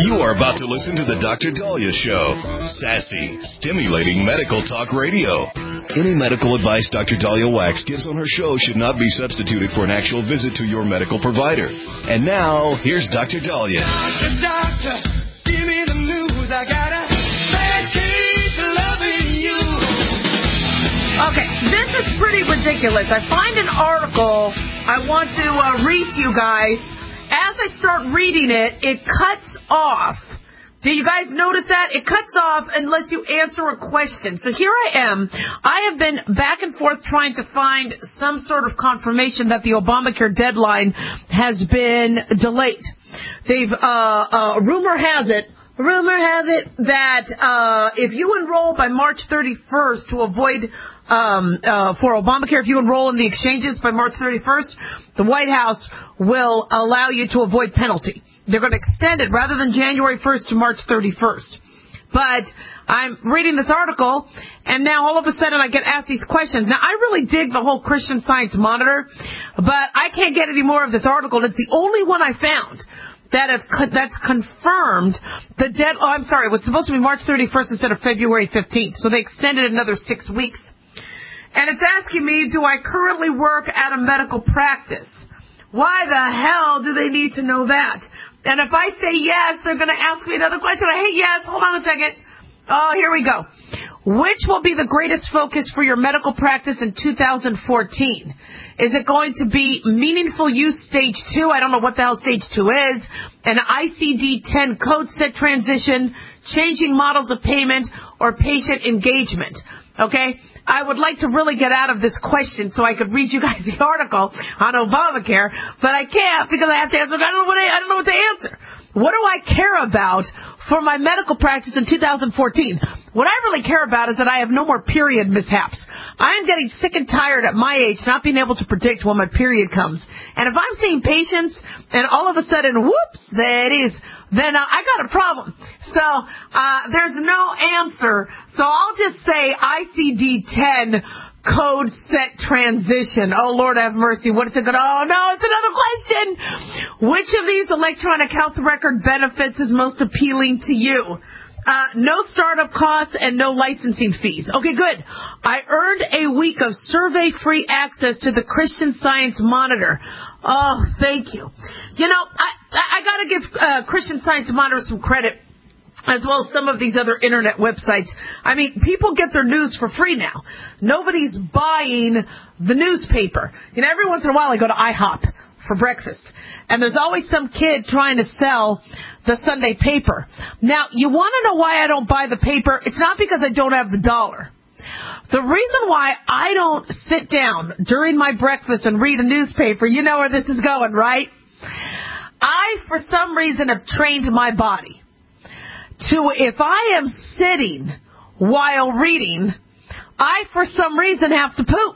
You are about to listen to the Dr. Daliah Show. Sassy, stimulating medical talk radio. Any medical advice Dr. Daliah Wax gives on her show should not be substituted for an actual visit to your medical provider. And now, here's Dr. Daliah. Doctor, give me the news. I got a bad case of loving you. Okay, this is pretty ridiculous. I find an article I want to read to you guys. As I start reading it, it cuts off. Do you guys notice that? It cuts off and lets you answer a question. So here I am. I have been back and forth trying to find some sort of confirmation that the Obamacare deadline has been delayed. Rumor has it that if you enroll by March 31st to avoid for Obamacare, if you enroll in the exchanges by March 31st, the White House will allow you to avoid penalty. They're going to extend it rather than January 1st to March 31st. But I'm reading this article, and now all of a sudden I get asked these questions. Now, I really dig the whole Christian Science Monitor, but I can't get any more of this article. It's the only one I found that's confirmed the it was supposed to be March 31st instead of February 15th, so they extended another 6 weeks. And it's asking me, do I currently work at a medical practice? Why the hell do they need to know that? And if I say yes, they're going to ask me another question. Hey, yes, hold on a second. Oh, here we go. Which will be the greatest focus for your medical practice in 2014? Is it going to be meaningful use stage 2? I don't know what the hell stage 2 is. An ICD-10 code set transition, changing models of payment, or patient engagement? Okay? I would like to really get out of this question so I could read you guys the article on Obamacare, but I can't because I have to answer. I don't know what to answer. What do I care about for my medical practice in 2014? What I really care about is that I have no more period mishaps. I am getting sick and tired at my age not being able to predict when my period comes. And if I'm seeing patients and all of a sudden, whoops, there it is, then I got a problem. So there's no answer. So I'll just say ICD-10 code set transition. Oh, Lord have mercy. What is it going to... Oh, no, it's another question. Which of these electronic health record benefits is most appealing to you? No startup costs and no licensing fees. Okay, good. I earned a week of survey-free access to the Christian Science Monitor. Oh, thank you. You know, I got to give Christian Science Monitor some credit, as well as some of these other internet websites. I mean, people get their news for free now. Nobody's buying the newspaper. You know, every once in a while I go to IHOP for breakfast, and there's always some kid trying to sell the Sunday paper. Now, you want to know why I don't buy the paper? It's not because I don't have the dollar. The reason why I don't sit down during my breakfast and read a newspaper, you know where this is going, right? I, for some reason, have trained my body to, if I am sitting while reading, I, for some reason, have to poop.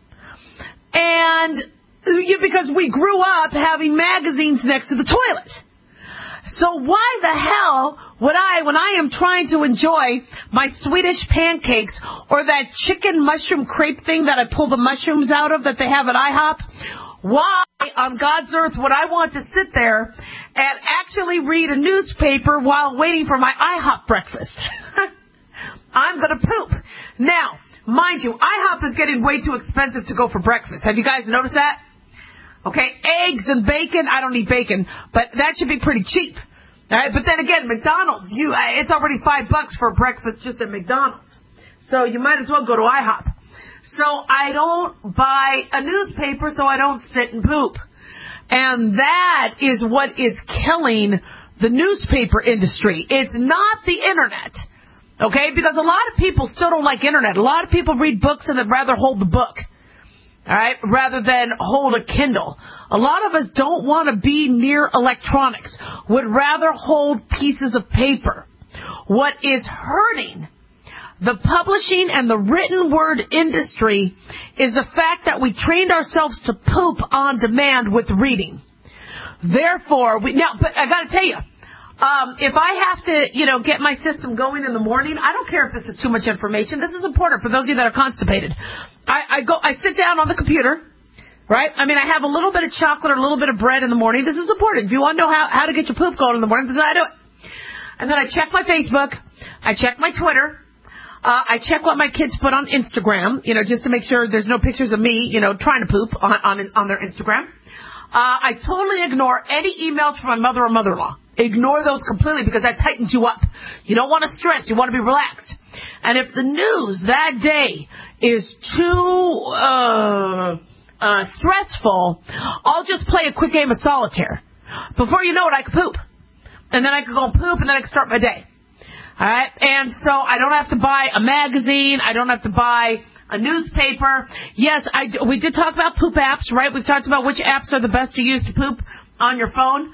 And because we grew up having magazines next to the toilet. So why the hell would I, when I am trying to enjoy my Swedish pancakes or that chicken mushroom crepe thing that I pull the mushrooms out of that they have at IHOP, why on God's earth would I want to sit there and actually read a newspaper while waiting for my IHOP breakfast? I'm going to poop. Now, mind you, IHOP is getting way too expensive to go for breakfast. Have you guys noticed that? Okay, eggs and bacon. I don't eat bacon, but that should be pretty cheap. All right, but then again, McDonald's, it's already $5 for breakfast just at McDonald's. So you might as well go to IHOP. So I don't buy a newspaper, so I don't sit and poop. And that is what is killing the newspaper industry. It's not the internet. Okay, because a lot of people still don't like internet. A lot of people read books and they'd rather hold the book. All right, rather than hold a Kindle. A lot of us don't want to be near electronics, would rather hold pieces of paper. What is hurting the publishing and the written word industry is the fact that we trained ourselves to poop on demand with reading. Therefore, but I got to tell you, if I have to, get my system going in the morning, I don't care if this is too much information. This is important for those of you that are constipated. I sit down on the computer, right? I mean, I have a little bit of chocolate or a little bit of bread in the morning. This is important. If you want to know how to get your poop going in the morning, this is how I do it. And then I check my Facebook. I check my Twitter. I check what my kids put on Instagram, just to make sure there's no pictures of me, trying to poop on their Instagram. I totally ignore any emails from my mother or mother-in-law. Ignore those completely because that tightens you up. You don't want to stress. You want to be relaxed. And if the news that day is too stressful, I'll just play a quick game of solitaire. Before you know it, I could poop. And then I could go and poop, and then I could start my day. All right? And so I don't have to buy a magazine. I don't have to buy a newspaper. Yes, we did talk about poop apps, right? We've talked about which apps are the best to use to poop on your phone.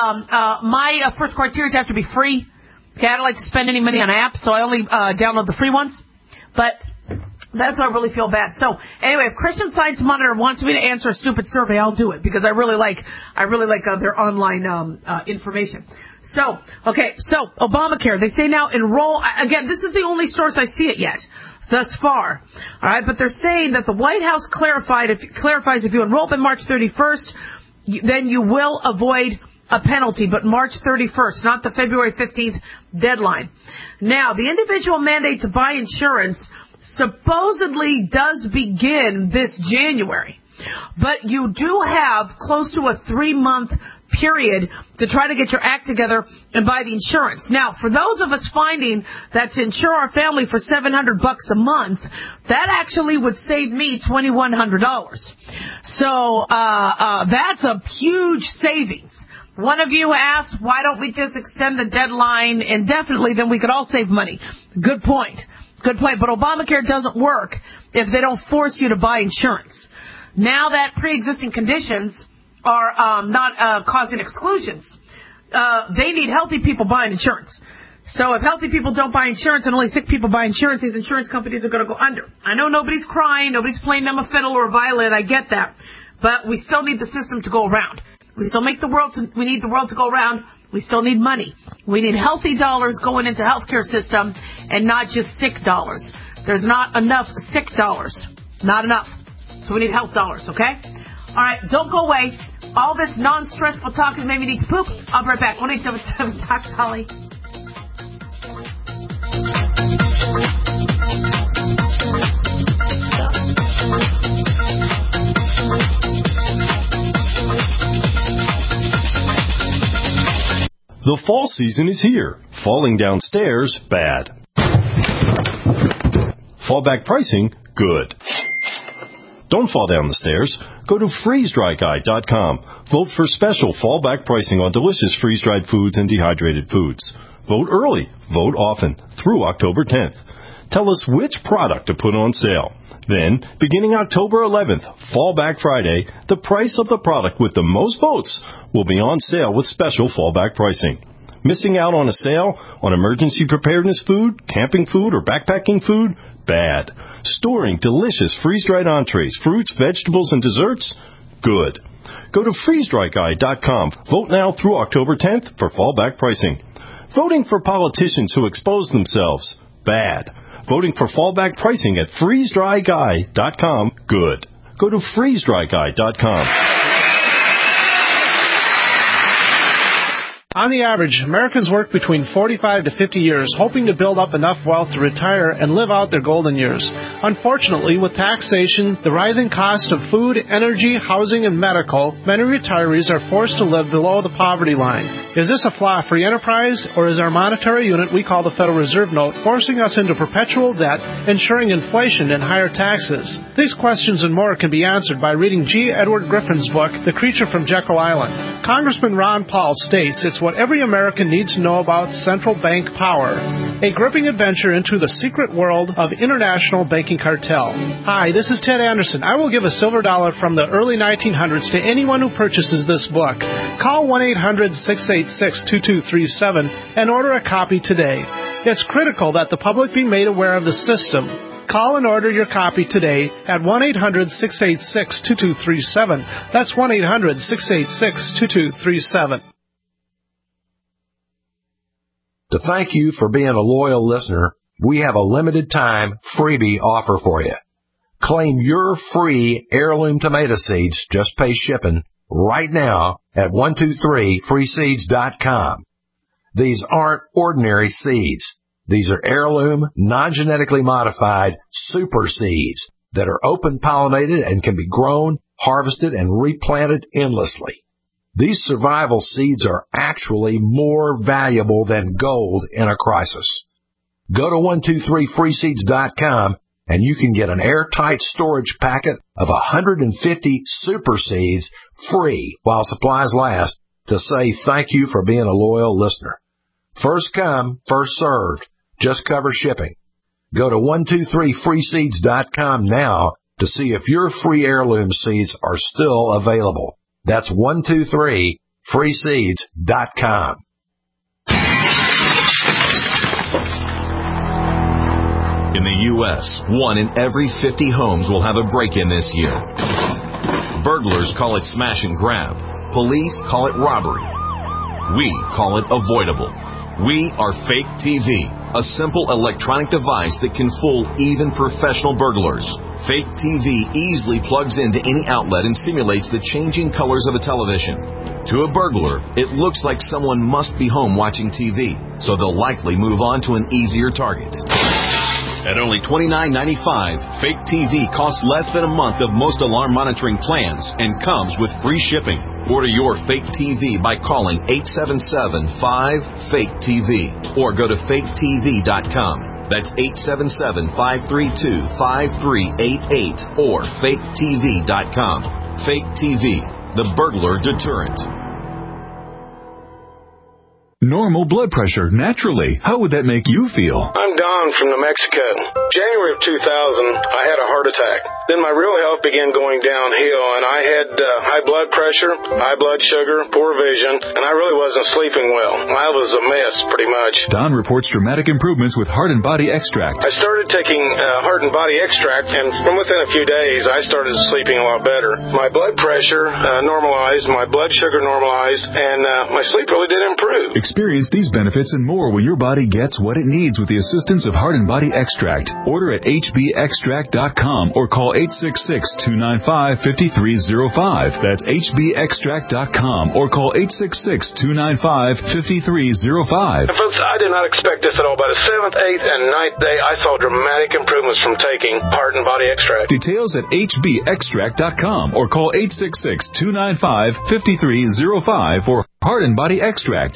My first criteria is have to be free. Okay, I don't like to spend any money on apps, so I only download the free ones. But that's why I really feel bad. So anyway, if Christian Science Monitor wants me to answer a stupid survey, I'll do it because I really like their online information. So Obamacare, they say now enroll. Again, this is the only source I see it yet thus far. All right, but they're saying that the White House clarifies if you enroll by March 31st, then you will avoid a penalty, but March 31st, not the February 15th deadline. Now, the individual mandate to buy insurance supposedly does begin this January, but you do have close to a 3-month period to try to get your act together and buy the insurance. Now, for those of us finding that to insure our family for $700 a month, that actually would save me $2,100. So that's a huge savings. One of you asked, why don't we just extend the deadline indefinitely? Then we could all save money. Good point. But Obamacare doesn't work if they don't force you to buy insurance. Now that pre-existing conditions are not causing exclusions, they need healthy people buying insurance. So if healthy people don't buy insurance and only sick people buy insurance, these insurance companies are going to go under. I know nobody's crying, nobody's playing them a fiddle or a violin, I get that. But we still need the system to go around. We still need the world to go around. We still need money. We need healthy dollars going into healthcare system and not just sick dollars. There's not enough sick dollars. Not enough. So we need health dollars, okay? All right, don't go away. All this non-stressful talk has made me need to poop. I'll be right back. 1-877-TALK-DOLLY. The fall season is here. Falling downstairs, bad. Fallback pricing, good. Don't fall down the stairs. Go to freezedryguy.com. Vote for special fallback pricing on delicious freeze-dried foods and dehydrated foods. Vote early. Vote often. Through October 10th. Tell us which product to put on sale. Then, beginning October 11th, Fallback Friday, the price of the product with the most votes will be on sale with special fallback pricing. Missing out on a sale on emergency preparedness food, camping food, or backpacking food? Bad. Storing delicious freeze-dried entrees, fruits, vegetables, and desserts? Good. Go to freezedryguy.com. Vote now through October 10th for fallback pricing. Voting for politicians who expose themselves? Bad. Voting for fallback pricing at freezedryguy.com? Good. Go to freezedryguy.com. On the average, Americans work between 45 to 50 years, hoping to build up enough wealth to retire and live out their golden years. Unfortunately, with taxation, the rising cost of food, energy, housing, and medical, many retirees are forced to live below the poverty line. Is this a flaw-free enterprise, or is our monetary unit we call the Federal Reserve Note forcing us into perpetual debt, ensuring inflation and higher taxes? These questions and more can be answered by reading G. Edward Griffin's book, The Creature from Jekyll Island. Congressman Ron Paul states it's what every American needs to know about central bank power. A gripping adventure into the secret world of international banking cartel. Hi, this is Ted Anderson. I will give a silver dollar from the early 1900s to anyone who purchases this book. Call 1-800-686-2237 and order a copy today. It's critical that the public be made aware of the system. Call and order your copy today at 1-800-686-2237. That's 1-800-686-2237. To thank you for being a loyal listener, we have a limited time freebie offer for you. Claim your free heirloom tomato seeds, just pay shipping, right now at 123freeseeds.com. These aren't ordinary seeds. These are heirloom, non-genetically modified super seeds that are open-pollinated and can be grown, harvested, and replanted endlessly. These survival seeds are actually more valuable than gold in a crisis. Go to 123freeseeds.com and you can get an airtight storage packet of 150 super seeds free while supplies last to say thank you for being a loyal listener. First come, first served. Just cover shipping. Go to 123freeseeds.com now to see if your free heirloom seeds are still available. That's 123freeseeds.com. In the U.S., 1 in every 50 homes will have a break-in this year. Burglars call it smash and grab. Police call it robbery. We call it avoidable. We are Fake TV, a simple electronic device that can fool even professional burglars. Fake TV easily plugs into any outlet and simulates the changing colors of a television. To a burglar, it looks like someone must be home watching TV, so they'll likely move on to an easier target. At only $29.95, Fake TV costs less than a month of most alarm monitoring plans and comes with free shipping. Order your Fake TV by calling 877-5-FAKE-TV or go to faketv.com. That's 877-532-5388 or faketv.com. Fake TV, the burglar deterrent. Normal blood pressure, naturally. How would that make you feel? I'm Don from New Mexico. January of 2000, I had a heart attack. Then my real health began going downhill, and I had high blood pressure, high blood sugar, poor vision, and I really wasn't sleeping well. I was a mess, pretty much. Don reports dramatic improvements with Heart and Body Extract. I started taking Heart and Body Extract, and from within a few days, I started sleeping a lot better. My blood pressure normalized, my blood sugar normalized, and my sleep really did improve. Experience these benefits and more when your body gets what it needs with the assistance of Heart and Body Extract. Order at hbextract.com or call 866-295-5305. That's hbextract.com or call 866-295-5305. Folks, I did not expect this at all. By the 7th, 8th, and 9th day, I saw dramatic improvements from taking Heart and Body Extract. Details at hbextract.com or call 866-295-5305 for Heart and Body Extract.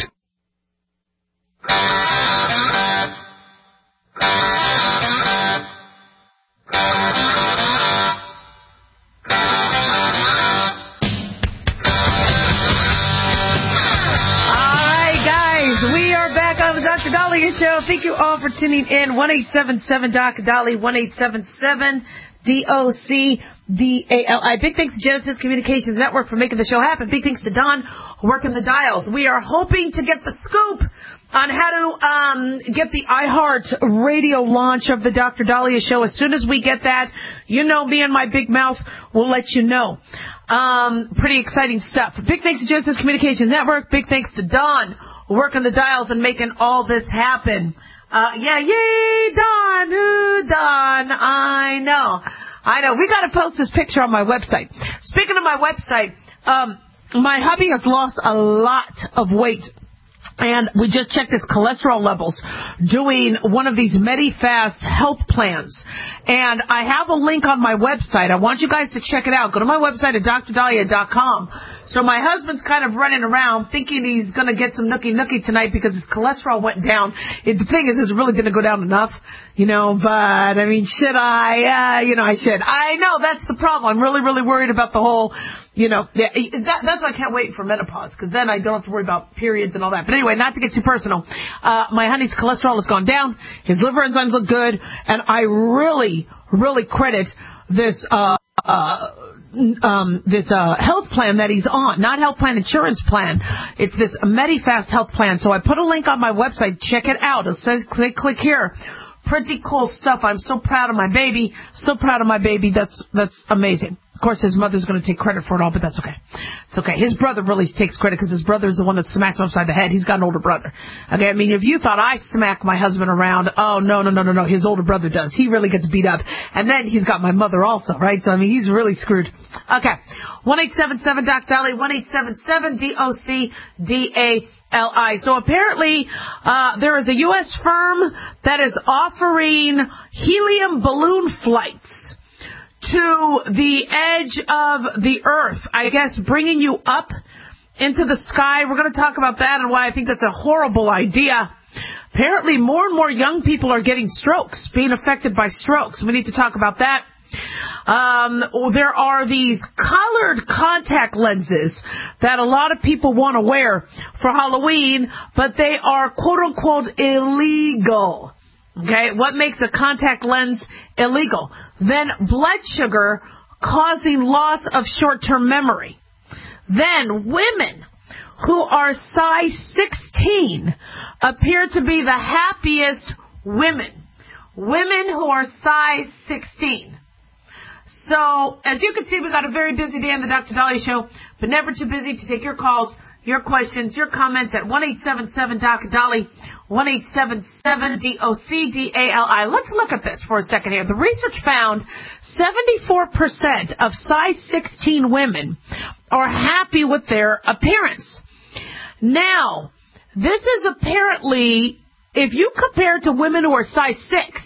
Dr. Dahlia Show. Thank you all for tuning in. 1-877-Dr. 1-877-DOC-DALI. Big thanks to Genesis Communications Network for making the show happen. Big thanks to Don working the dials. We are hoping to get the scoop on how to get the iHeart radio launch of the Dr. Dahlia Show. As soon as we get that, you know me and my big mouth will let you know. Pretty exciting stuff. Big thanks to Genesis Communications Network. Big thanks to Don working the dials and making all this happen. Yay, Don. Don. I know. We got to post this picture on my website. Speaking of my website, my hubby has lost a lot of weight. And we just checked his cholesterol levels doing one of these MediFast health plans. And I have a link on my website. I want you guys to check it out. Go to my website at drdahlia.com. So my husband's kind of running around thinking he's going to get some nookie tonight because his cholesterol went down. The thing is, it's really going to go down enough, but I mean, should I? I should. I know that's the problem. I'm really, really worried about the whole, that's why I can't wait for menopause, because then I don't have to worry about periods and all that. But anyway, not to get too personal, my honey's cholesterol has gone down. His liver enzymes look good. And I really, really credit this health plan that he's on. Not health plan, insurance plan. It's this MediFast health plan. So I put a link on my website. Check it out. It says click here. Pretty cool stuff. I'm so proud of my baby. So proud of my baby. That's amazing. Of course, his mother's going to take credit for it all, but that's okay. It's okay. His brother really takes credit because his brother is the one that smacked him upside the head. He's got an older brother. Okay, I mean, if you thought I smack my husband around, oh, no. His older brother does. He really gets beat up. And then he's got my mother also, right? So, I mean, he's really screwed. Okay. 1-877-DOC-DOLLY, 1-877-DOC-DALI. So apparently, there is a U.S. firm that is offering helium balloon flights to the edge of the earth, I guess, bringing you up into the sky. We're going to talk about that and why I think that's a horrible idea. Apparently, more and more young people are getting strokes, being affected by strokes. We need to talk about that. There are these colored contact lenses that a lot of people want to wear for Halloween, but they are quote-unquote illegal. Okay, what makes a contact lens illegal? Then blood sugar causing loss of short-term memory. Then women who are size 16 appear to be the happiest women. Women who are size 16. So, as you can see, we've got a very busy day on the Dr. Dolly Show, but never too busy to take your calls, your questions, your comments at 1-877-DOC-DOLLY, 1-877-DOC-DALI. Let's look at this for a second here. The research found 74% of size 16 women are happy with their appearance. Now, this is apparently, if you compare it to women who are size 6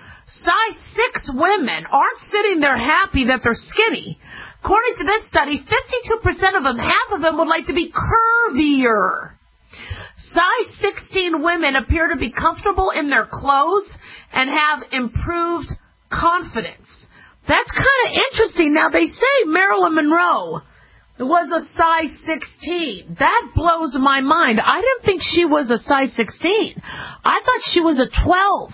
women aren't sitting there happy that they're skinny. According to this study, 52% of them, half of them would like to be curvier. Size 16 women appear to be comfortable in their clothes and have improved confidence. That's kind of interesting. Now, they say Marilyn Monroe was a size 16. That blows my mind. I didn't think she was a size 16. I thought she was a 12.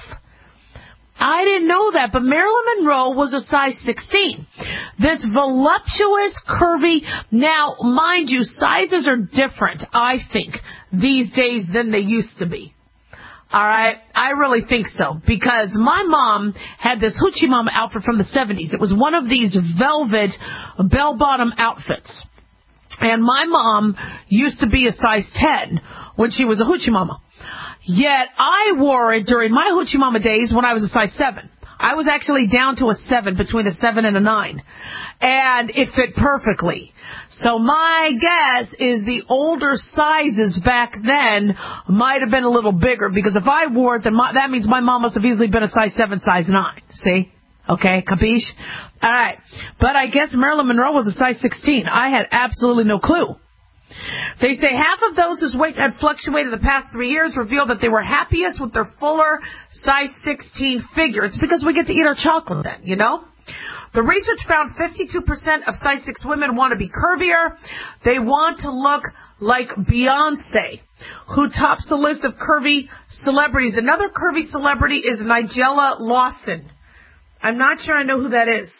I didn't know that, but Marilyn Monroe was a size 16. This voluptuous, curvy, now, mind you, sizes are different, I think, these days than they used to be. All right? I really think so, because my mom had this Hoochie Mama outfit from the 70s. It was one of these velvet bell-bottom outfits. And my mom used to be a size 10 when she was a Hoochie Mama. Yet I wore it during my Hoochie Mama days when I was a size 7. I was actually down to a 7, between a 7 and a 9. And it fit perfectly. So my guess is the older sizes back then might have been a little bigger, because if I wore it, then that means my mom must have easily been a size 7, size 9. See? Okay, capiche? All right. But I guess Marilyn Monroe was a size 16. I had absolutely no clue. They say half of those whose weight had fluctuated the past 3 years revealed that they were happiest with their fuller size 16 figure. It's because we get to eat our chocolate then, you know? The research found 52% of size 6 women want to be curvier. They want to look like Beyonce, who tops the list of curvy celebrities. Another curvy celebrity is Nigella Lawson. I'm not sure I know who that is.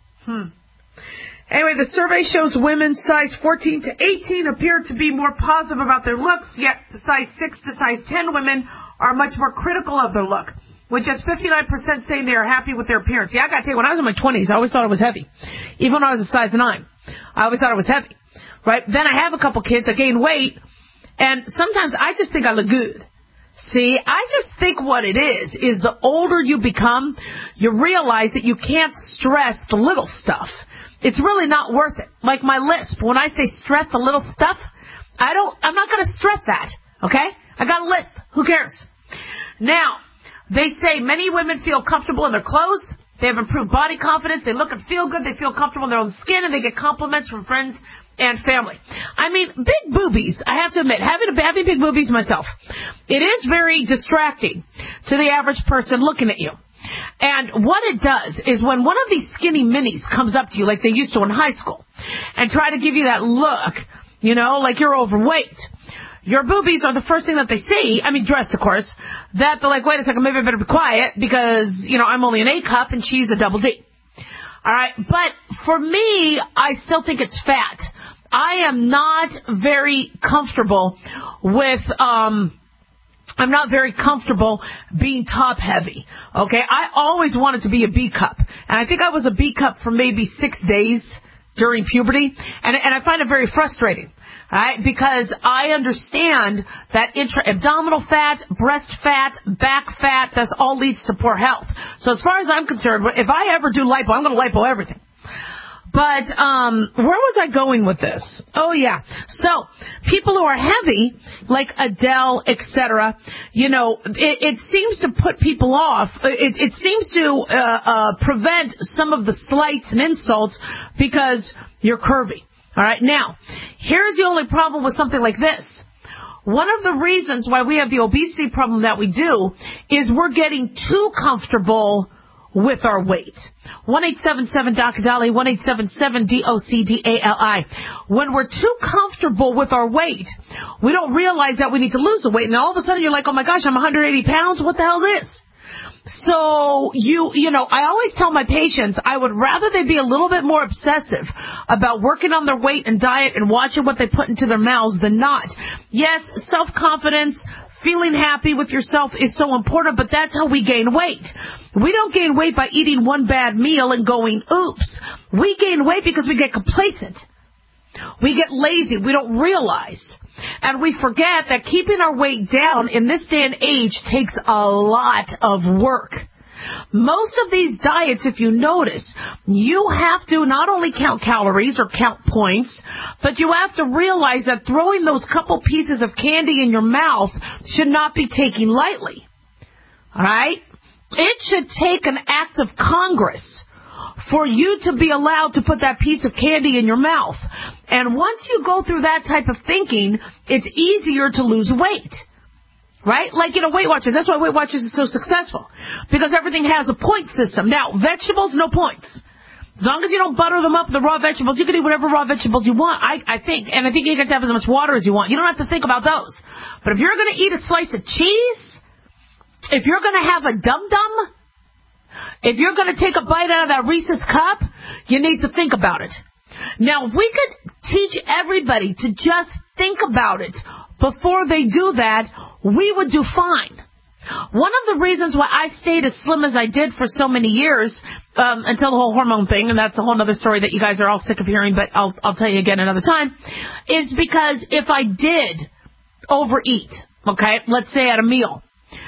Anyway, the survey shows women size 14 to 18 appear to be more positive about their looks, yet the size 6 to size 10 women are much more critical of their look, with just 59% saying they are happy with their appearance. Yeah, I gotta tell you, when I was in my 20s, I always thought it was heavy. Even when I was a size 9, I always thought it was heavy. Right? Then I have a couple kids, I gain weight, and sometimes I just think I look good. See, I just think what it is the older you become, you realize that you can't stress the little stuff. It's really not worth it. Like my lisp. When I say stress the little stuff, I'm not going to stress that. Okay? I got a lisp. Who cares? Now, they say many women feel comfortable in their clothes. They have improved body confidence. They look and feel good. They feel comfortable in their own skin, and they get compliments from friends and family. I mean, big boobies, I have to admit, having big boobies myself, it is very distracting to the average person looking at you. And what it does is when one of these skinny minis comes up to you like they used to in high school and try to give you that look, you know, like you're overweight, your boobies are the first thing that they see, I mean dressed of course, that they're like, wait a second, maybe I better be quiet because, you know, I'm only an A cup and she's a double D. Alright, but for me, I still think it's fat. I am not very comfortable with, I'm not very comfortable being top heavy. Okay, I always wanted to be a B cup, and I think I was a B cup for maybe 6 days. during puberty, and I find it very frustrating. Right? Because I understand that intra-abdominal fat, breast fat, back fat, that all leads to poor health. So as far as I'm concerned, if I ever do lipo, I'm going to lipo everything. But where was I going with this? Oh, yeah. So people who are heavy, like Adele, etc., it seems to put people off. It seems to prevent some of the slights and insults because you're curvy. All right. Now, here's the only problem with something like this. One of the reasons why we have the obesity problem that we do is we're getting too comfortable with our weight. 1-877-DOC-DALI, 1-877-DOC-DALI. When we're too comfortable with our weight, we don't realize that we need to lose the weight. And all of a sudden you're like, oh my gosh, I'm 180 pounds. What the hell is this? So, I always tell my patients I would rather they be a little bit more obsessive about working on their weight and diet and watching what they put into their mouths than not. Yes, self-confidence, feeling happy with yourself is so important, but that's how we gain weight. We don't gain weight by eating one bad meal and going, oops. We gain weight because we get complacent. We get lazy. We don't realize. And we forget that keeping our weight down in this day and age takes a lot of work. Most of these diets, if you notice, you have to not only count calories or count points, but you have to realize that throwing those couple pieces of candy in your mouth should not be taken lightly. All right? It should take an act of Congress for you to be allowed to put that piece of candy in your mouth. And once you go through that type of thinking, it's easier to lose weight. Right? Like, Weight Watchers. That's why Weight Watchers is so successful. Because everything has a point system. Now, vegetables, no points. As long as you don't butter them up, the raw vegetables, you can eat whatever raw vegetables you want, I think. And I think you get to have as much water as you want. You don't have to think about those. But if you're going to eat a slice of cheese, if you're going to have a dum-dum, if you're going to take a bite out of that Reese's cup, you need to think about it. Now, if we could teach everybody to just think about it before they do that, we would do fine. One of the reasons why I stayed as slim as I did for so many years, until the whole hormone thing, and that's a whole other story that you guys are all sick of hearing, but I'll tell you again another time, is because if I did overeat, okay, let's say at a meal,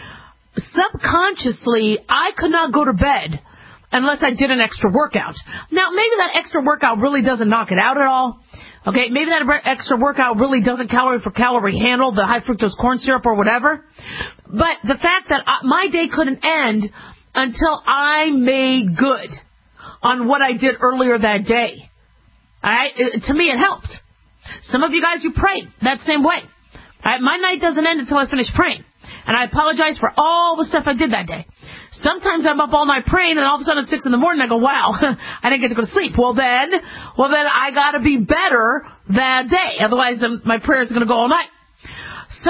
subconsciously, I could not go to bed unless I did an extra workout. Now, maybe that extra workout really doesn't knock it out at all. Okay, maybe that extra workout really doesn't calorie for calorie handle the high fructose corn syrup or whatever. But the fact that my day couldn't end until I made good on what I did earlier that day. All right, to me it helped. Some of you guys, you prayed that same way. All right, my night doesn't end until I finish praying. And I apologize for all the stuff I did that day. Sometimes I'm up all night praying, and all of a sudden at 6 in the morning I go, wow, I didn't get to go to sleep. Well then I gotta be better that day. Otherwise my prayers are gonna go all night. So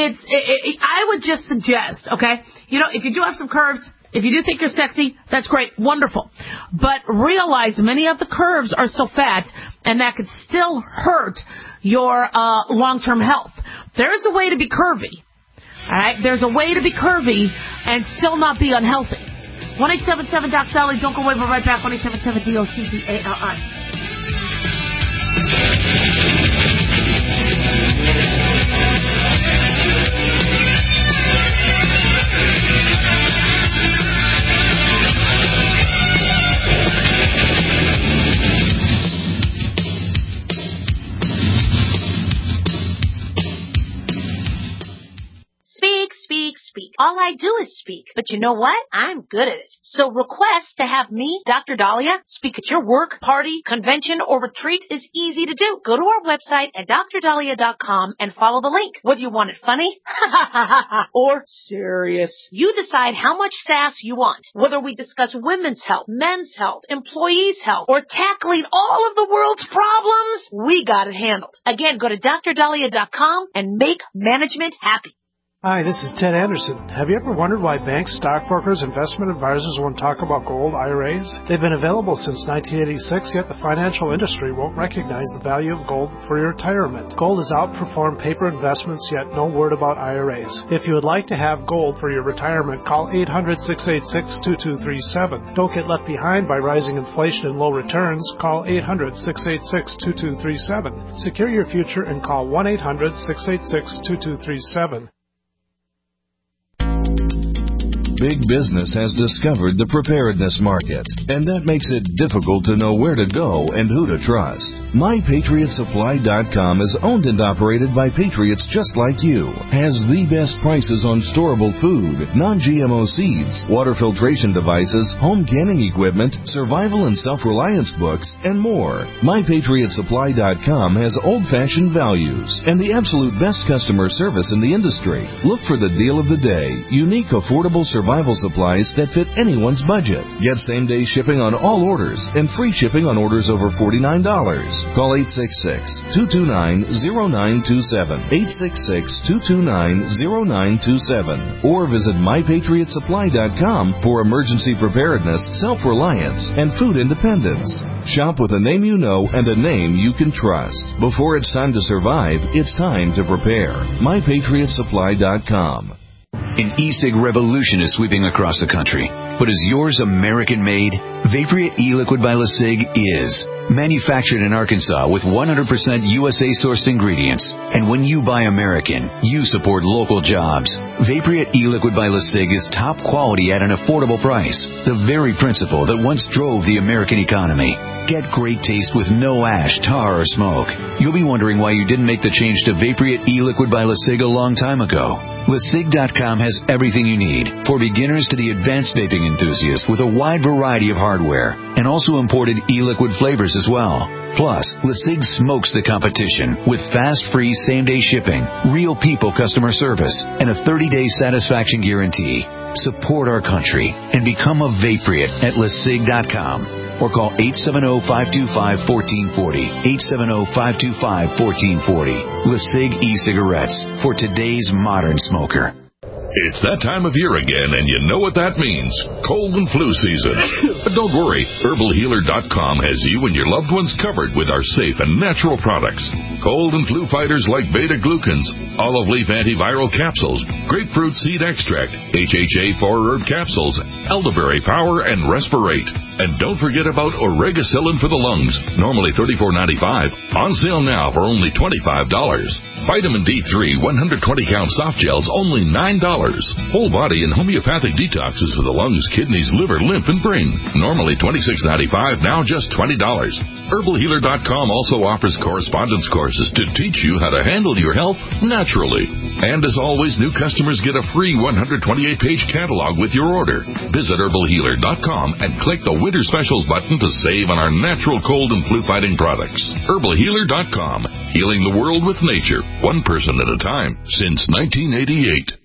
I would just suggest, okay, if you do have some curves, if you do think you're sexy, that's great, wonderful. But realize many of the curves are still fat, and that could still hurt your long-term health. There is a way to be curvy. All right, there's a way to be curvy and still not be unhealthy. 1-877-DOC-DALI. Don't go away. We're right back. 1-877-DOC-DALI. Speak. All I do is speak. But you know what? I'm good at it. So request to have me, Dr. Dahlia, speak at your work, party, convention, or retreat is easy to do. Go to our website at drdahlia.com and follow the link. Whether you want it funny or serious, you decide how much sass you want. Whether we discuss women's health, men's health, employees' health, or tackling all of the world's problems, we got it handled. Again, go to drdahlia.com and make management happy. Hi, this is Ted Anderson. Have you ever wondered why banks, stockbrokers, investment advisors won't talk about gold IRAs? They've been available since 1986, yet the financial industry won't recognize the value of gold for your retirement. Gold has outperformed paper investments, yet no word about IRAs. If you would like to have gold for your retirement, call 800-686-2237. Don't get left behind by rising inflation and low returns. Call 800-686-2237. Secure your future and call 1-800-686-2237. Big business has discovered the preparedness market, and that makes it difficult to know where to go and who to trust. MyPatriotSupply.com is owned and operated by patriots just like you. Has the best prices on storable food, non-GMO seeds, water filtration devices, home canning equipment, survival and self-reliance books, and more. MyPatriotSupply.com has old-fashioned values and the absolute best customer service in the industry. Look for the deal of the day. Unique, affordable survival supplies that fit anyone's budget. Get same-day shipping on all orders and free shipping on orders over $49. Call 866-229-0927, 866-229-0927, or visit MyPatriotSupply.com for emergency preparedness, self-reliance, and food independence. Shop with a name you know and a name you can trust. Before it's time to survive, it's time to prepare. MyPatriotSupply.com. An e-cig revolution is sweeping across the country. But is yours American-made? Vaporeat e-liquid by LeSig is. Manufactured in Arkansas with 100% USA-sourced ingredients. And when you buy American, you support local jobs. Vaporeat e-liquid by LeSig is top quality at an affordable price. The very principle that once drove the American economy. Get great taste with no ash, tar, or smoke. You'll be wondering why you didn't make the change to Vaporeat e-liquid by LeSig a long time ago. LeSig.com has everything you need, for beginners to the advanced vaping enthusiast, with a wide variety of hardware, and also imported e-liquid flavors as well. Plus, LeSig smokes the competition with fast, free, same-day shipping, real people customer service, and a 30-day satisfaction guarantee. Support our country and become a Vaporeat at LeSig.com. Or call 870-525-1440, 870-525-1440. LeSig e-cigarettes for today's modern smoker. It's that time of year again, and you know what that means. Cold and flu season. But don't worry, HerbalHealer.com has you and your loved ones covered with our safe and natural products. Cold and flu fighters like beta-glucans, olive leaf antiviral capsules, grapefruit seed extract, HHA 4-herb capsules, elderberry power, and Respirate. And don't forget about Oregacillin for the lungs, normally $34.95, on sale now for only $25. Vitamin D3 120-count soft gels, only $9. Whole body and homeopathic detoxes for the lungs, kidneys, liver, lymph, and brain, normally $26.95, now just $20. HerbalHealer.com also offers correspondence courses to teach you how to handle your health naturally. And as always, new customers get a free 128-page catalog with your order. Visit HerbalHealer.com and click the Winter Specials button to save on our natural cold and flu-fighting products. HerbalHealer.com, healing the world with nature, one person at a time, since 1988.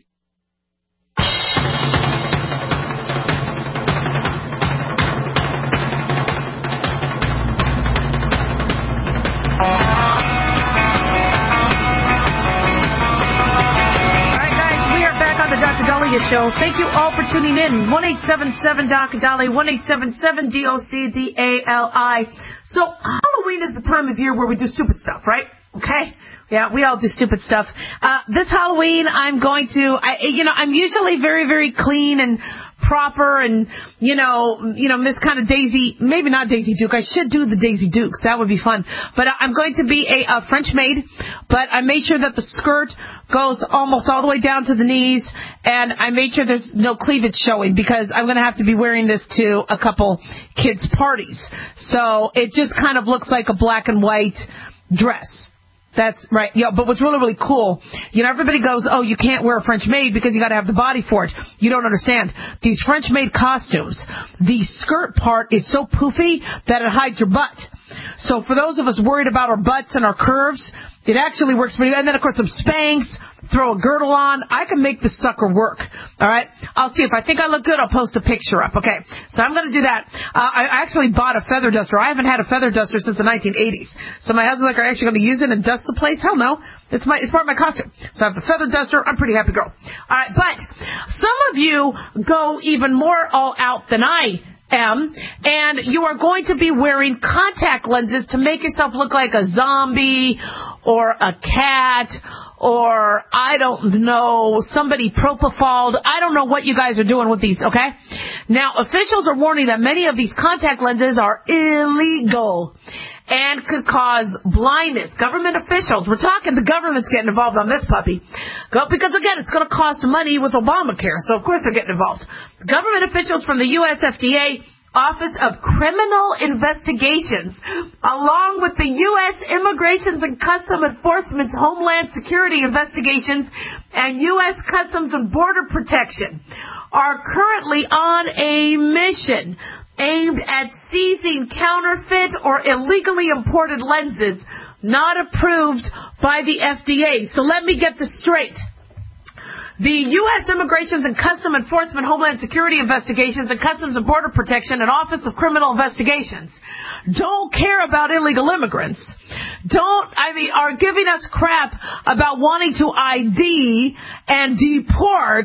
Show. Thank you all for tuning in. 1-877-DOC-DALI, 1-877-DOC-DALI. So Halloween is the time of year where we do stupid stuff, right? Okay? Yeah, we all do stupid stuff. This Halloween, I'm going to, I'm usually very, very clean and proper and, Miss kind of Daisy, maybe not Daisy Duke. I should do the Daisy Dukes. That would be fun. But I'm going to be a French maid, but I made sure that the skirt goes almost all the way down to the knees, and I made sure there's no cleavage showing because I'm going to have to be wearing this to a couple kids' parties. So it just kind of looks like a black and white dress. That's right. Yeah, but what's really, really cool, everybody goes, oh, you can't wear a French maid because you got to have the body for it. You don't understand. These French maid costumes, the skirt part is so poofy that it hides your butt. So for those of us worried about our butts and our curves, it actually works pretty good. And then, of course, some Spanx, throw a girdle on. I can make this sucker work. All right. I'll see if I think I look good. I'll post a picture up. Okay. So I'm going to do that. I actually bought a feather duster. I haven't had a feather duster since the 1980s. So my husband's like, are you actually going to use it and dust the place? Hell no. It's part of my costume. So I have the feather duster. I'm a pretty happy girl. All right. But some of you go even more all out than I am, and you are going to be wearing contact lenses to make yourself look like a zombie or a cat or, I don't know, somebody propofol. I don't know what you guys are doing with these, okay? Now, officials are warning that many of these contact lenses are illegal and could cause blindness. Government officials, we're talking the government's getting involved on this puppy. Because, again, it's going to cost money with Obamacare, so of course they're getting involved. Government officials from the U.S. FDA Office of Criminal Investigations, along with the U.S. Immigration and Customs Enforcement's Homeland Security Investigations and U.S. Customs and Border Protection, are currently on a mission aimed at seizing counterfeit or illegally imported lenses not approved by the FDA. So let me get this straight. The U.S. Immigration and Customs Enforcement, Homeland Security Investigations, and Customs and Border Protection and Office of Criminal Investigations don't care about illegal immigrants. Are giving us crap about wanting to ID and deport,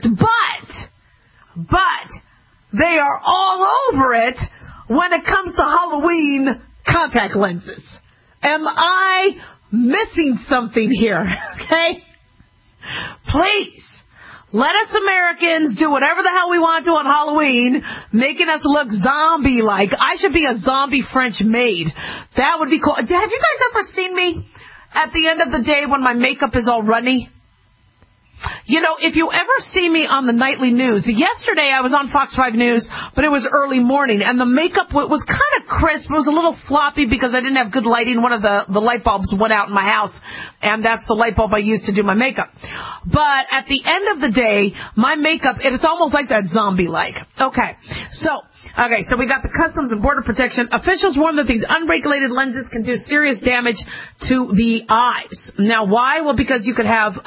but they are all over it when it comes to Halloween contact lenses. Am I missing something here? Okay? Please. Let us Americans do whatever the hell we want to on Halloween, making us look zombie-like. I should be a zombie French maid. That would be cool. Have you guys ever seen me at the end of the day when my makeup is all runny? You know, if you ever see me on the nightly news, yesterday I was on Fox 5 News, but it was early morning, and the makeup was kind of crisp. It was a little sloppy because I didn't have good lighting. One of the light bulbs went out in my house, and that's the light bulb I use to do my makeup. But at the end of the day, my makeup, it's almost like that zombie-like. Okay, so we got the Customs and Border Protection. Officials warn that these unregulated lenses can do serious damage to the eyes. Now, why? Well, because you could have,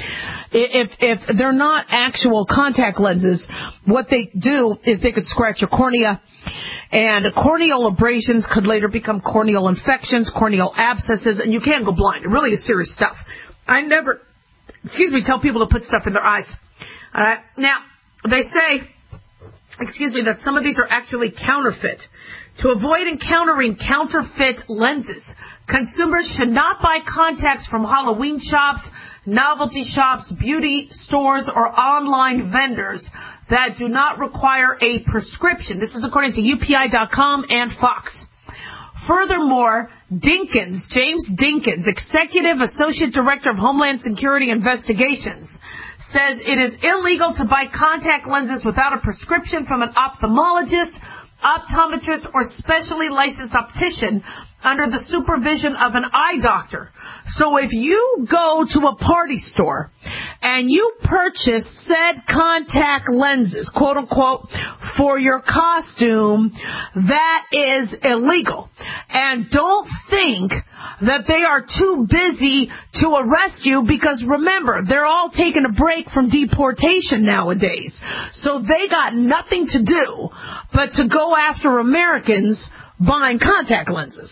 if they're not actual contact lenses, what they do is they could scratch your cornea, and corneal abrasions could later become corneal infections, corneal abscesses, and you can go blind. It really is serious stuff. I never, tell people to put stuff in their eyes. All right. Now, they say, that some of these are actually counterfeit. To avoid encountering counterfeit lenses, consumers should not buy contacts from Halloween shops, novelty shops, beauty stores, or online vendors that do not require a prescription. This is according to UPI.com and Fox. Furthermore, James Dinkins, Executive Associate Director of Homeland Security Investigations, says it is illegal to buy contact lenses without a prescription from an ophthalmologist, optometrist, or specially licensed optician under the supervision of an eye doctor. So if you go to a party store and you purchase said contact lenses, quote unquote, for your costume, that is illegal. And don't think that they are too busy to arrest you, because remember, they're all taking a break from deportation nowadays. So they got nothing to do but to go after Americans buying contact lenses.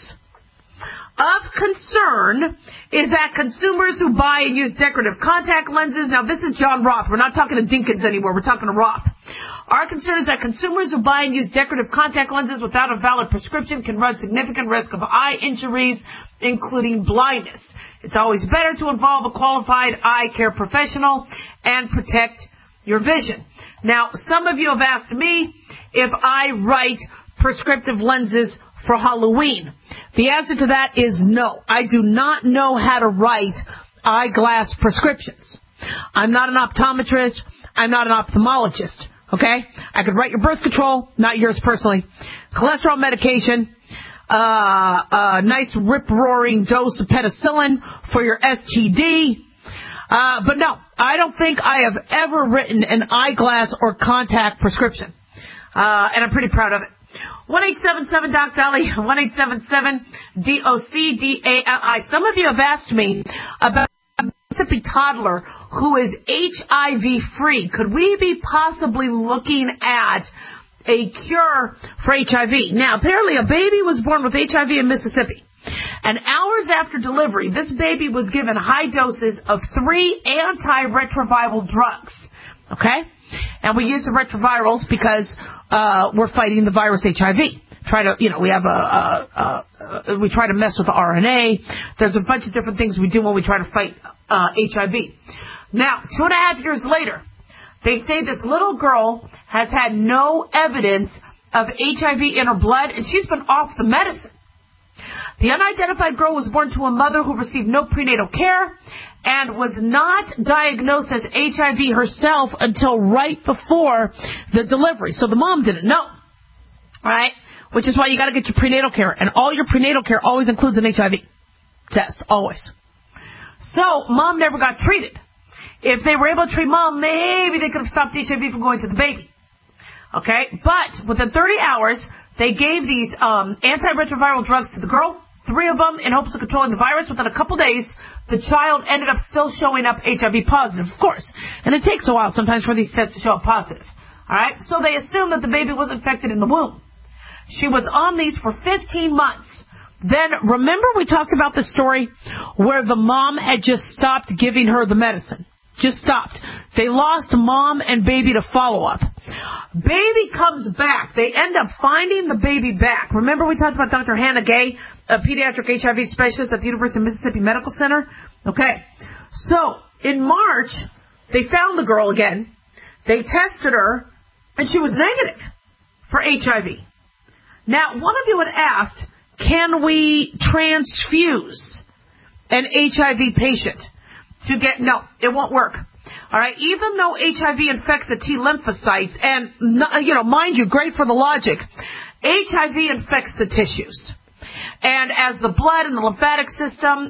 Of concern is that consumers who buy and use decorative contact lenses, now this is John Roth, we're not talking to Dinkins anymore, we're talking to Roth. Our concern is that consumers who buy and use decorative contact lenses without a valid prescription can run significant risk of eye injuries, including blindness. It's always better to involve a qualified eye care professional and protect your vision. Now, some of you have asked me if I write prescriptive lenses for Halloween. The answer to that is no. I do not know how to write eyeglass prescriptions. I'm not an optometrist. I'm not an ophthalmologist. Okay? I could write your birth control, not yours personally. Cholesterol medication, a nice rip-roaring dose of penicillin for your STD. But no, I don't think I have ever written an eyeglass or contact prescription. And I'm pretty proud of it. 1-877-DOC-DALI, 1-877-DOC-DALI. Some of you have asked me about Mississippi toddler who is HIV free. Could we be possibly looking at a cure for HIV? Now, apparently a baby was born with HIV in Mississippi. And hours after delivery, this baby was given high doses of 3 antiretroviral drugs. Okay? And we use the retrovirals because we're fighting the virus HIV. We try to mess with the RNA. There's a bunch of different things we do when we try to fight HIV. Now, 2.5 years later, they say this little girl has had no evidence of HIV in her blood, and she's been off the medicine. The unidentified girl was born to a mother who received no prenatal care and was not diagnosed as HIV herself until right before the delivery. So the mom didn't know. All right? Which is why you got to get your prenatal care. And all your prenatal care always includes an HIV test. Always. So mom never got treated. If they were able to treat mom, maybe they could have stopped HIV from going to the baby. Okay? But within 30 hours, they gave these antiretroviral drugs to the girl, 3 of them, in hopes of controlling the virus. Within a couple days, the child ended up still showing up HIV positive, of course. And it takes a while sometimes for these tests to show up positive. All right? So they assumed that the baby was infected in the womb. She was on these for 15 months. Then, remember we talked about the story where the mom had just stopped giving her the medicine? Just stopped. They lost mom and baby to follow-up. Baby comes back. They end up finding the baby back. Remember we talked about Dr. Hannah Gay, a pediatric HIV specialist at the University of Mississippi Medical Center? Okay. So, in March, they found the girl again. They tested her, and she was negative for HIV. Now, one of you had asked, can we transfuse an HIV patient to get... No, it won't work. All right? Even though HIV infects the T lymphocytes, and, mind you, great for the logic, HIV infects the tissues. And as the blood and the lymphatic system,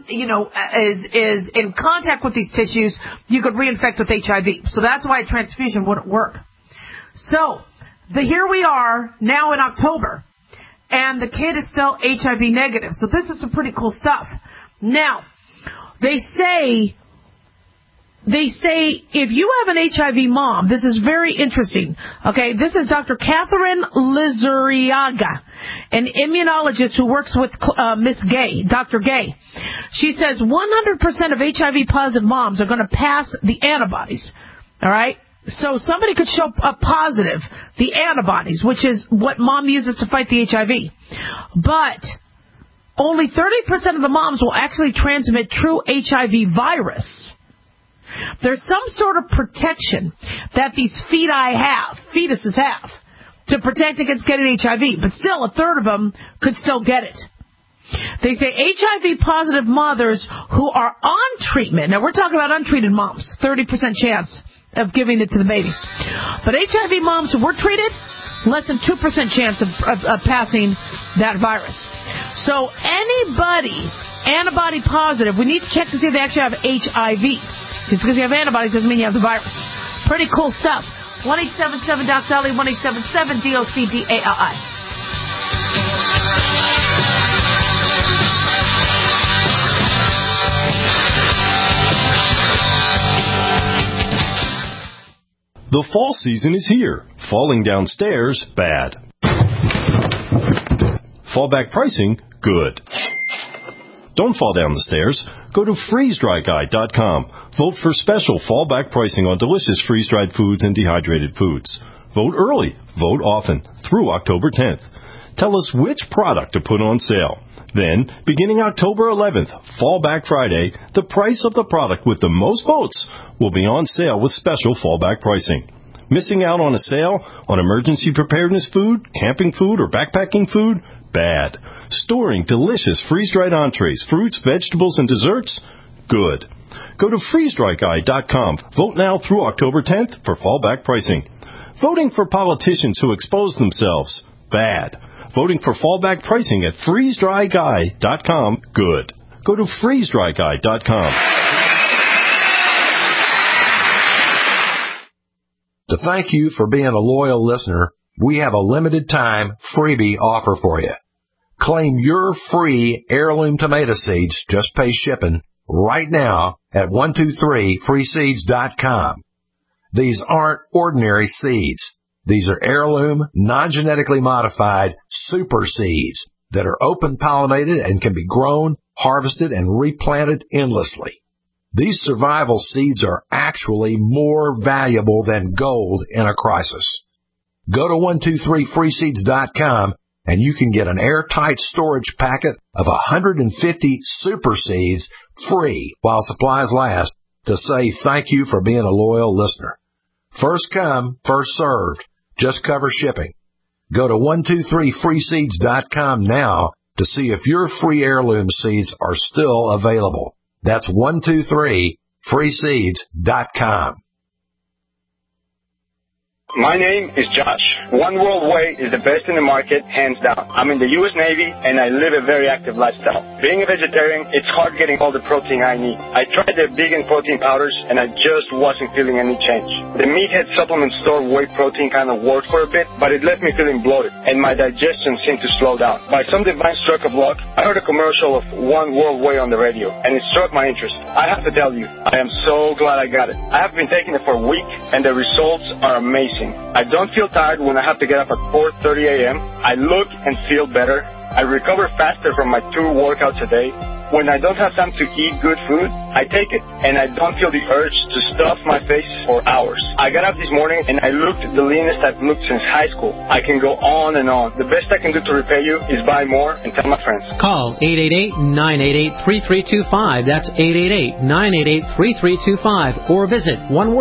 is in contact with these tissues, you could reinfect with HIV. So that's why a transfusion wouldn't work. So, here we are now in October, and the kid is still HIV negative. So this is some pretty cool stuff. Now, they say if you have an HIV mom, this is very interesting. Okay, this is Dr. Catherine Lizuriaga, an immunologist who works with Miss Gay, Dr. Gay. She says 100% of HIV positive moms are going to pass the antibodies. All right? So somebody could show up positive, the antibodies, which is what mom uses to fight the HIV. But only 30% of the moms will actually transmit true HIV virus. There's some sort of protection that these fetuses have, to protect against getting HIV. But still, a third of them could still get it. They say HIV-positive mothers who are on treatment, now we're talking about untreated moms, 30% chance of giving it to the baby. But HIV moms who were treated, less than 2% chance of passing that virus. So anybody antibody positive, we need to check to see if they actually have HIV. Just because you have antibodies doesn't mean you have the virus. Pretty cool stuff. 1-877-DOC-DALI, 1-877-DOC-DALI. The fall season is here. Falling downstairs, bad. Fallback pricing, good. Don't fall down the stairs. Go to freezedryguy.com. Vote for special fallback pricing on delicious freeze-dried foods and dehydrated foods. Vote early. Vote often. Through October 10th. Tell us which product to put on sale. Then, beginning October 11th, Fallback Friday, the price of the product with the most votes will be on sale with special fallback pricing. Missing out on a sale on emergency preparedness food, camping food, or backpacking food? Bad. Storing delicious freeze-dried entrees, fruits, vegetables, and desserts? Good. Go to freezedryguy.com. Vote now through October 10th for fallback pricing. Voting for politicians who expose themselves? Bad. Voting for fallback pricing at freezedryguy.com? Good. Go to freezedryguy.com. To thank you for being a loyal listener, we have a limited time freebie offer for you. Claim your free heirloom tomato seeds, just pay shipping, right now at 123freeseeds.com. These aren't ordinary seeds. These are heirloom, non-genetically modified super seeds that are open-pollinated and can be grown, harvested, and replanted endlessly. These survival seeds are actually more valuable than gold in a crisis. Go to 123freeseeds.com and you can get an airtight storage packet of 150 super seeds free while supplies last to say thank you for being a loyal listener. First come, first served. Just cover shipping. Go to 123freeseeds.com now to see if your free heirloom seeds are still available. That's 123freeseeds.com. My name is Josh. One World Way is the best in the market, hands down. I'm in the U.S. Navy, and I live a very active lifestyle. Being a vegetarian, it's hard getting all the protein I need. I tried their vegan protein powders, and I just wasn't feeling any change. The Meathead supplement store whey protein kind of worked for a bit, but it left me feeling bloated, and my digestion seemed to slow down. By some divine stroke of luck, I heard a commercial of One World Way on the radio, and it struck my interest. I have to tell you, I am so glad I got it. I have been taking it for a week, and the results are amazing. I don't feel tired when I have to get up at 4:30 a.m. I look and feel better. I recover faster from my 2 workouts a day. When I don't have time to eat good food, I take it, and I don't feel the urge to stuff my face for hours. I got up this morning, and I looked the leanest I've looked since high school. I can go on and on. The best I can do to repay you is buy more and tell my friends. Call 888-988-3325. That's 888-988-3325. Or visit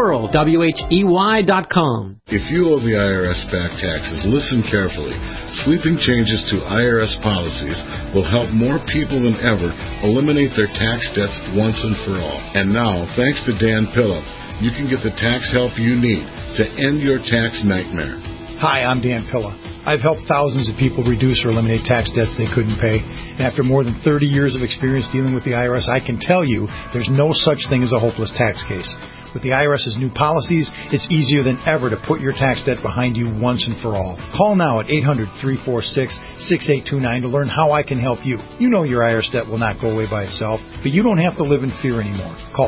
oneworldwhey.com. If you owe the IRS back taxes, listen carefully. Sweeping changes to IRS policies will help more people than ever eliminate their tax debts once and for all. And now, thanks to Dan Pilla, you can get the tax help you need to end your tax nightmare. Hi, I'm Dan Pilla. I've helped thousands of people reduce or eliminate tax debts they couldn't pay. And after more than 30 years of experience dealing with the IRS, I can tell you there's no such thing as a hopeless tax case. With the IRS's new policies, it's easier than ever to put your tax debt behind you once and for all. Call now at 800-346-6829 to learn how I can help you. You know your IRS debt will not go away by itself, but you don't have to live in fear anymore. Call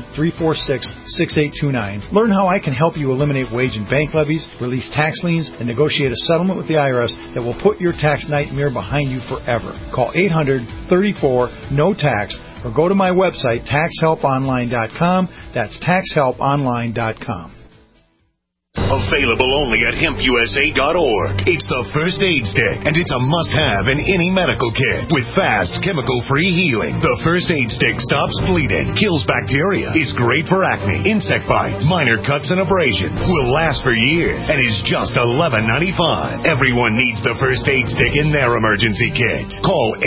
800-346-6829. Learn how I can help you eliminate wage and bank levies, release tax liens, and negotiate a settlement with the IRS that will put your tax nightmare behind you forever. Call 800-34-NO-TAX or go to my website, taxhelponline.com. That's taxhelponline.com. Available only at hempusa.org. It's the First Aid Stick, and it's a must-have in any medical kit. With fast, chemical-free healing, the First Aid Stick stops bleeding, kills bacteria, is great for acne, insect bites, minor cuts and abrasions, will last for years, and is just $11.95. Everyone needs the First Aid Stick in their emergency kit. Call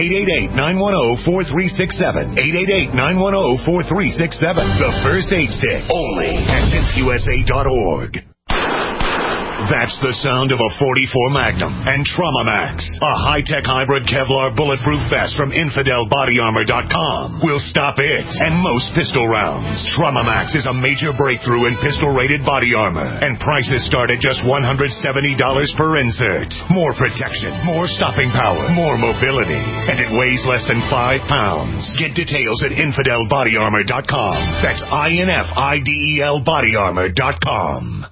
888-910-4367. 888-910-4367. The First Aid Stick, only at hempusa.org. That's the sound of a .44 Magnum and Trauma Max, a high-tech hybrid Kevlar bulletproof vest from InfidelBodyArmor.com. Will stop it and most pistol rounds. Trauma Max is a major breakthrough in pistol-rated body armor, and prices start at just $170 per insert. More protection, more stopping power, more mobility, and it weighs less than 5 pounds. Get details at InfidelBodyArmor.com. That's INFIDEL BodyArmor.com.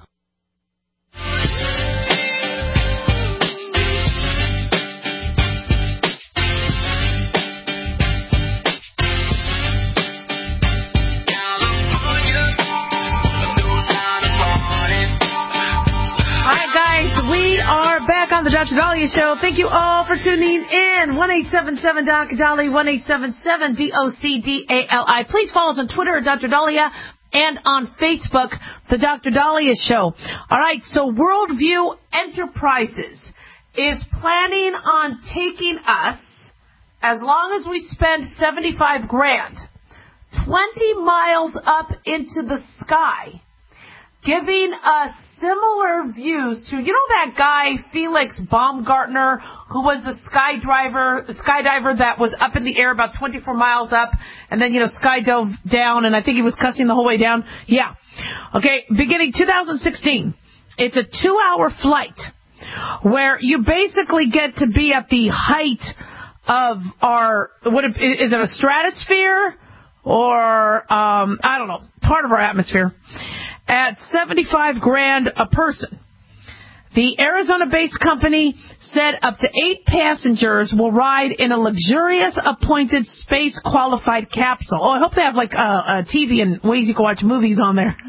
We are back on the Dr. Dahlia Show. Thank you all for tuning in. 1-877-Doc-Dali, 1-877-DOCDALI. Please follow us on Twitter at Dr. Dahlia and on Facebook, the Dr. Dahlia Show. All right, so Worldview Enterprises is planning on taking us, as long as we spend $75,000, 20 miles up into the sky, giving us similar views to, you know that guy, Felix Baumgartner, who was the skydiver that was up in the air about 24 miles up, and then, skydove down, and I think he was cussing the whole way down? Yeah. Okay, beginning 2016. It's a 2-hour flight where you basically get to be at the height of is it a stratosphere? or, I don't know, part of our atmosphere, at $75,000 a person. The Arizona-based company said up to 8 passengers will ride in a luxurious appointed space-qualified capsule. Oh, I hope they have like a TV and ways you can watch movies on there.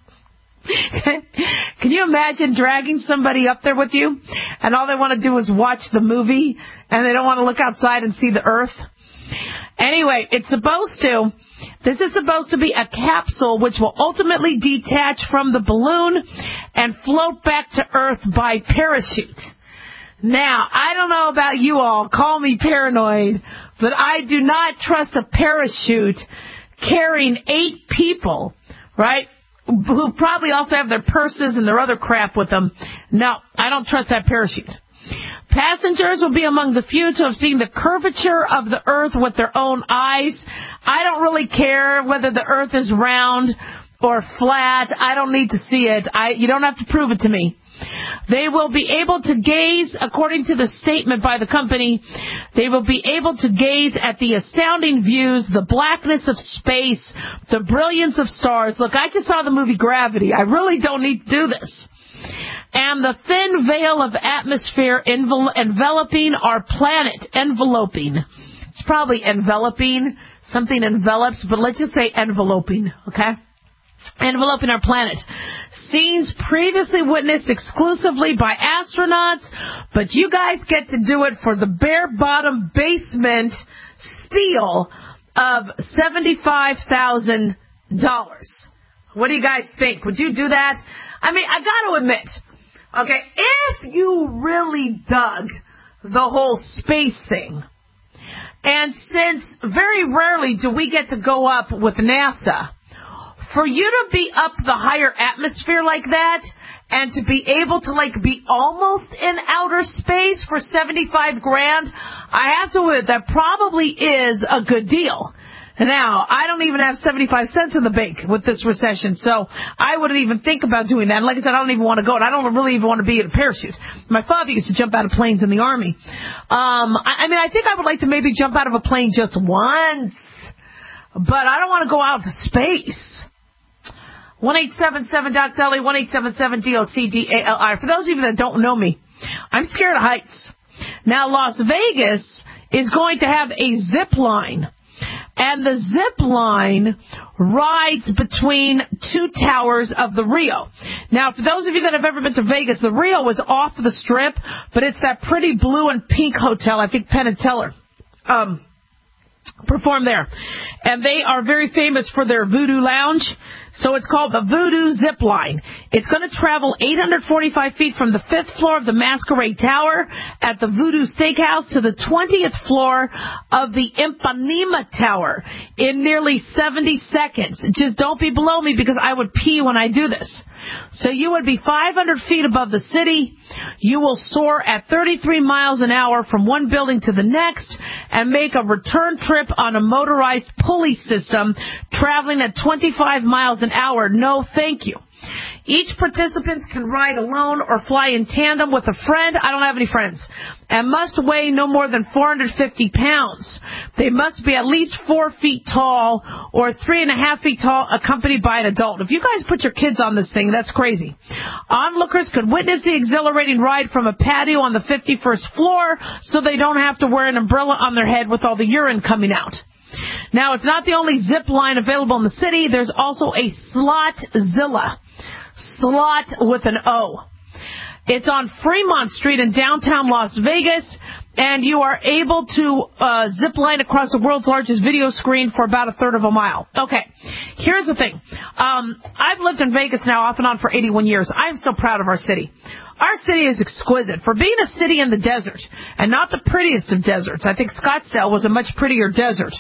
Can you imagine dragging somebody up there with you and all they want to do is watch the movie and they don't want to look outside and see the Earth? Anyway, this is supposed to be a capsule which will ultimately detach from the balloon and float back to Earth by parachute. Now, I don't know about you all, call me paranoid, but I do not trust a parachute carrying 8 people, right, who probably also have their purses and their other crap with them. No, I don't trust that parachute. Passengers will be among the few to have seen the curvature of the Earth with their own eyes. I don't really care whether the Earth is round or flat. I don't need to see it. You don't have to prove it to me. They will be able to gaze, according to the statement by the company, they will be able to gaze at the astounding views, the blackness of space, the brilliance of stars. Look, I just saw the movie Gravity. I really don't need to do this. And the thin veil of atmosphere enveloping our planet. Enveloping. It's probably enveloping. Something envelops, but let's just say enveloping, okay? Enveloping our planet. Scenes previously witnessed exclusively by astronauts, but you guys get to do it for the bare bottom basement steal of $75,000. What do you guys think? Would you do that? I mean, I got to admit, okay, if you really dug the whole space thing, and since very rarely do we get to go up with NASA, for you to be up the higher atmosphere like that and to be able to like be almost in outer space for $75,000, I have to admit that probably is a good deal. Now, I don't even have 75 cents in the bank with this recession, so I wouldn't even think about doing that. And like I said, I don't even want to go, and I don't really even want to be in a parachute. My father used to jump out of planes in the Army. I mean, I think I would like to maybe jump out of a plane just once, but I don't want to go out to space. 1-877-DOC-DALI, 1-877-DOC-DALI. For those of you that don't know me, I'm scared of heights. Now, Las Vegas is going to have a zip line. And the zip line rides between 2 towers of the Rio. Now, for those of you that have ever been to Vegas, the Rio is off the strip, but it's that pretty blue and pink hotel. I think Penn and Teller perform there. And they are very famous for their Voodoo Lounge. So it's called the Voodoo Zip Line. It's going to travel 845 feet from the 5th floor of the Masquerade Tower at the Voodoo Steakhouse to the 20th floor of the Ipanema Tower in nearly 70 seconds. Just don't be below me because I would pee when I do this. So you would be 500 feet above the city. You will soar at 33 miles an hour from one building to the next and make a return trip on a motorized pulley system traveling at 25 miles an hour. No, thank you. Each participant can ride alone or fly in tandem with a friend. I don't have any friends. And must weigh no more than 450 pounds. They must be at least 4 feet tall or 3.5 feet tall, accompanied by an adult. If you guys put your kids on this thing, that's crazy. Onlookers could witness the exhilarating ride from a patio on the 51st floor so they don't have to wear an umbrella on their head with all the urine coming out. Now, it's not the only zip line available in the city. There's also a Slotzilla. Slot with an O. It's on Fremont Street in downtown Las Vegas, and you are able to zip line across the world's largest video screen for about 1/3 of a mile. Okay, here's the thing. I've lived in Vegas now off and on for 81 years. I am so proud of our city. Our city is exquisite. For being a city in the desert, and not the prettiest of deserts, I think Scottsdale was a much prettier desert.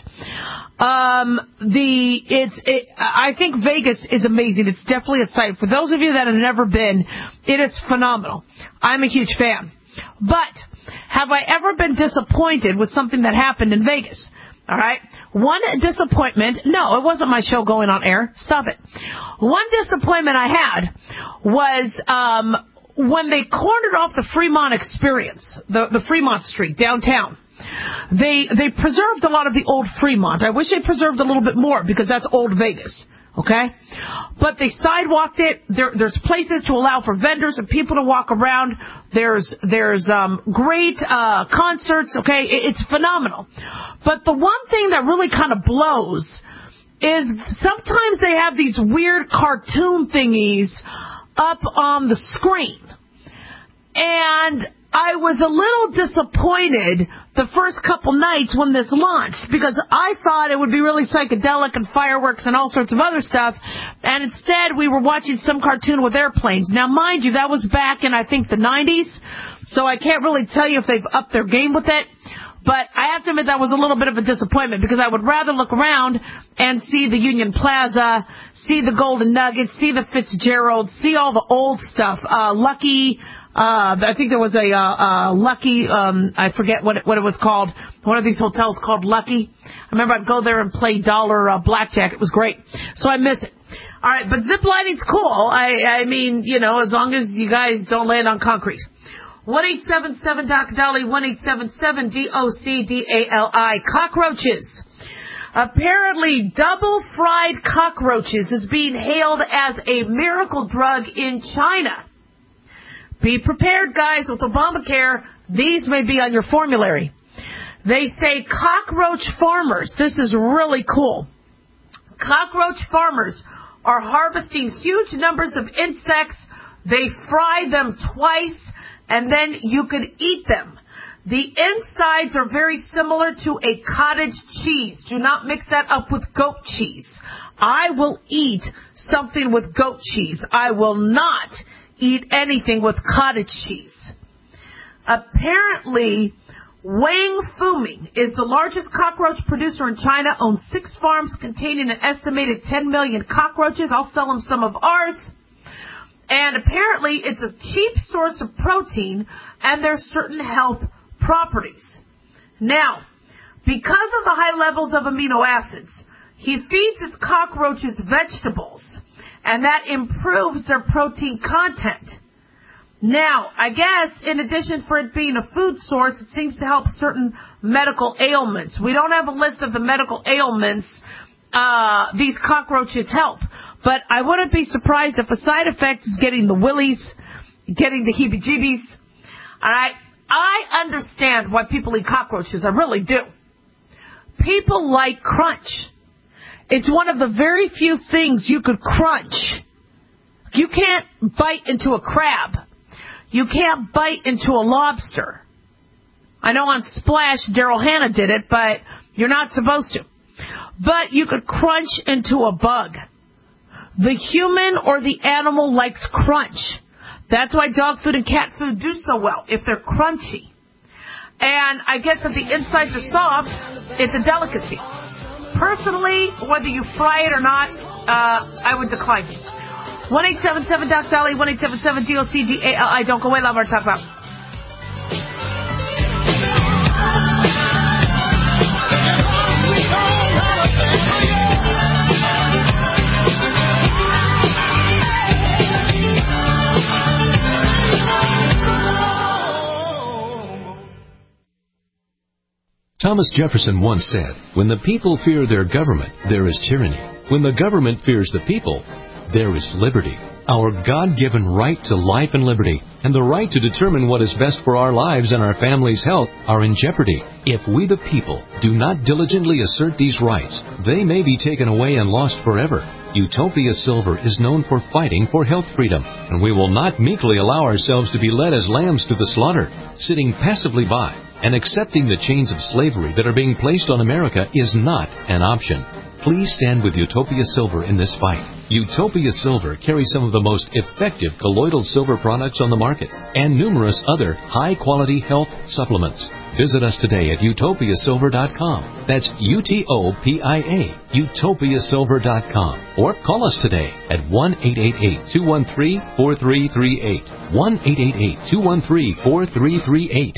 I think Vegas is amazing. It's definitely a sight. For those of you that have never been, it is phenomenal. I'm a huge fan. But have I ever been disappointed with something that happened in Vegas? All right. One disappointment. No, it wasn't my show going on air. Stop it. One disappointment I had was when they cornered off the Fremont Experience, the Fremont Street downtown. They preserved a lot of the old Fremont. I wish they preserved a little bit more because that's old Vegas. Okay? But they sidewalked it. There's places to allow for vendors and people to walk around. There's great concerts. Okay? It's phenomenal. But the one thing that really kind of blows is sometimes they have these weird cartoon thingies up on the screen. And I was a little disappointed the first couple nights when this launched because I thought it would be really psychedelic and fireworks and all sorts of other stuff, and instead we were watching some cartoon with airplanes. Now, mind you, that was back in, I think, the 90s, so I can't really tell you if they've upped their game with it, but I have to admit that was a little bit of a disappointment because I would rather look around and see the Union Plaza, see the Golden Nugget, see the Fitzgerald, see all the old stuff, Lucky... I think there was a Lucky, I forget what it was called, one of these hotels called Lucky. I remember I'd go there and play dollar blackjack. It was great. So I miss it. All right, but zip lining's cool. I mean, you know, as long as you guys don't land on concrete. 1-877-DOC-DOLLY, 1-877-DOC-DALI. Cockroaches. Apparently, double-fried cockroaches is being hailed as a miracle drug in China. Be prepared, guys. With Obamacare, these may be on your formulary. They say cockroach farmers, this is really cool. Cockroach farmers are harvesting huge numbers of insects. They fry them twice, and then you could eat them. The insides are very similar to a cottage cheese. Do not mix that up with goat cheese. I will eat something with goat cheese. I will not eat anything with cottage cheese. Apparently, Wang Fuming is the largest cockroach producer in China, owns 6 farms containing an estimated 10 million cockroaches. I'll sell them some of ours. And apparently, it's a cheap source of protein, and there's certain health properties. Now, because of the high levels of amino acids, he feeds his cockroaches vegetables, and that improves their protein content. Now, I guess, in addition for it being a food source, it seems to help certain medical ailments. We don't have a list of the medical ailments these cockroaches help, but I wouldn't be surprised if a side effect is getting the willies, getting the heebie-jeebies. All right? I understand why people eat cockroaches. I really do. People like crunch. It's one of the very few things you could crunch. You can't bite into a crab. You can't bite into a lobster. I know on Splash, Daryl Hannah did it, but you're not supposed to. But you could crunch into a bug. The human or the animal likes crunch. That's why dog food and cat food do so well, if they're crunchy. And I guess if the insides are soft, it's a delicacy. Personally, whether you fry it or not, I would decline. 1-877-DOC-DOLLY, 1-877-DOC-DALI. Don't go away, love our talk about. Thomas Jefferson once said, "When the people fear their government, there is tyranny. When the government fears the people, there is liberty." Our God-given right to life and liberty and the right to determine what is best for our lives and our family's health are in jeopardy. If we the people do not diligently assert these rights, they may be taken away and lost forever. Utopia Silver is known for fighting for health freedom, and we will not meekly allow ourselves to be led as lambs to the slaughter, sitting passively by. And accepting the chains of slavery that are being placed on America is not an option. Please stand with Utopia Silver in this fight. Utopia Silver carries some of the most effective colloidal silver products on the market and numerous other high-quality health supplements. Visit us today at utopiasilver.com. That's UTOPIA, utopiasilver.com. Or call us today at 1-888-213-4338. 1-888-213-4338.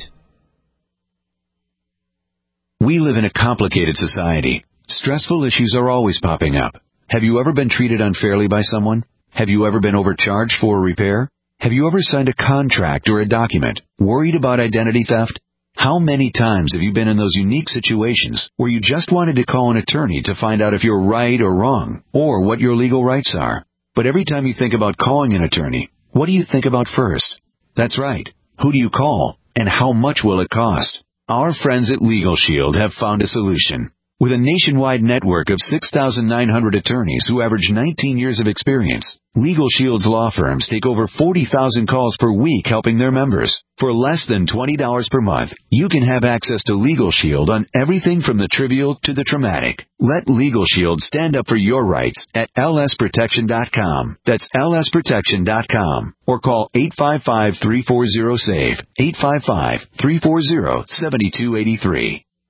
We live in a complicated society. Stressful issues are always popping up. Have you ever been treated unfairly by someone? Have you ever been overcharged for a repair? Have you ever signed a contract or a document worried about identity theft? How many times have you been in those unique situations where you just wanted to call an attorney to find out if you're right or wrong, or what your legal rights are? But every time you think about calling an attorney, what do you think about first? That's right. Who do you call, and how much will it cost? Our friends at Legal Shield have found a solution. With a nationwide network of 6,900 attorneys who average 19 years of experience, Legal Shield's law firms take over 40,000 calls per week helping their members. For less than $20 per month, you can have access to Legal Shield on everything from the trivial to the traumatic. Let Legal Shield stand up for your rights at lsprotection.com. That's lsprotection.com. Or call 855-340-SAVE, 855-340-7283.